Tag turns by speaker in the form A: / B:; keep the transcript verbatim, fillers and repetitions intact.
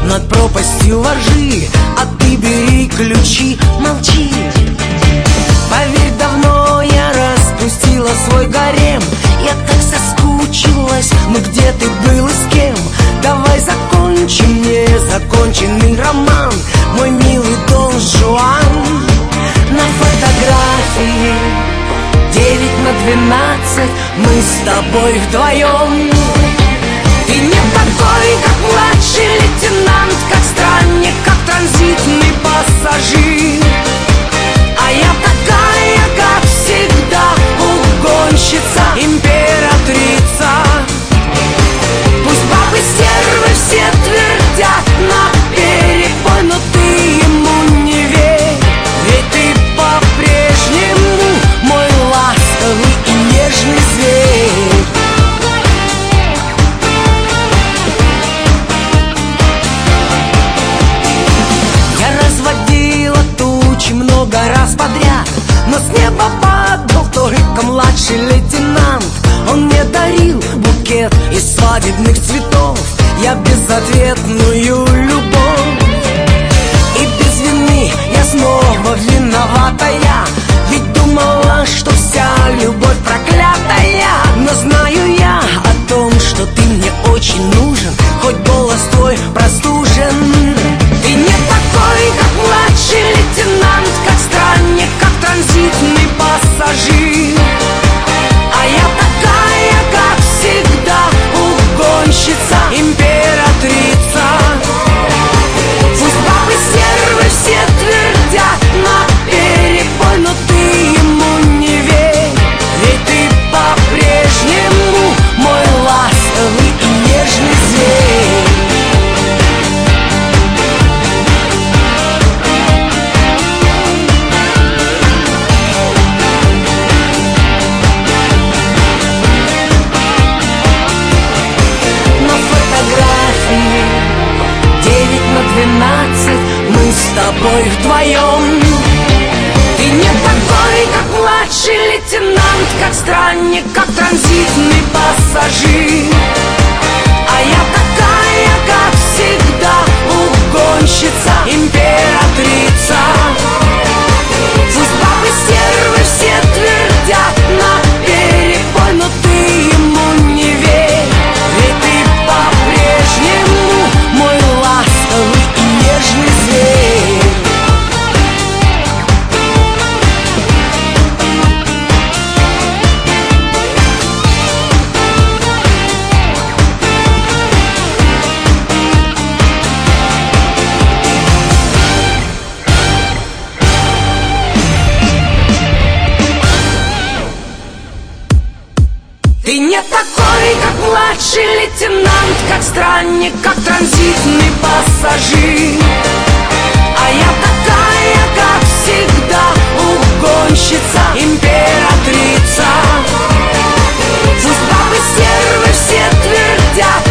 A: над пропастью воржи, а ты бери ключи, молчи. Поверь, давно я распустила свой гарем. Я так соскучилась, ну где ты был и с кем? Давай закончим незаконченный роман, мой милый Дон Жуан. На фотографии девять на двенадцать мы с тобой вдвоем. Ты не такой, как младший лейтенант, как странник, как транзитный пассажир. А я такая, как всегда, угонщица, императрица. Пусть бабы стервы все твердят наперебой, но ты ему не верь, ведь ты по-прежнему мой ласковый и нежный зверь. Я разводила тучи много раз подряд, но с неба падал только младший лейтенант. Он мне дарил букет из свадебных цветов, я безответную любовь. И без вины я снова виноватая, ведь думала, что вся любовь проклятая. Но знаю я о том, что ты мне очень нужен, хоть голос твой простужен. Ты не такой, как младший лейтенант, как странник, как транзитный пассажир. А я такая, как всегда, угонщица, императрица. Пусть бабы стервы все твердят наперебой, но ты ему не верь, ведь ты по-прежнему мой ласковый и нежный зверь. Мы с тобой вдвоем. Ты не такой, как младший лейтенант, как странник, как транзитный пассажир. А я такая, как всегда, угонщица, императрица. Пусть бабы стервы все твердят наперебой, но ты ему не верь, ведь ты по-прежнему мой ласковый и нежный зверь. Ты не такой, как младший лейтенант, как странник, как транзитный пассажир. А я такая, как всегда, угонщица, императрица. Пусть бабы стервы все твердят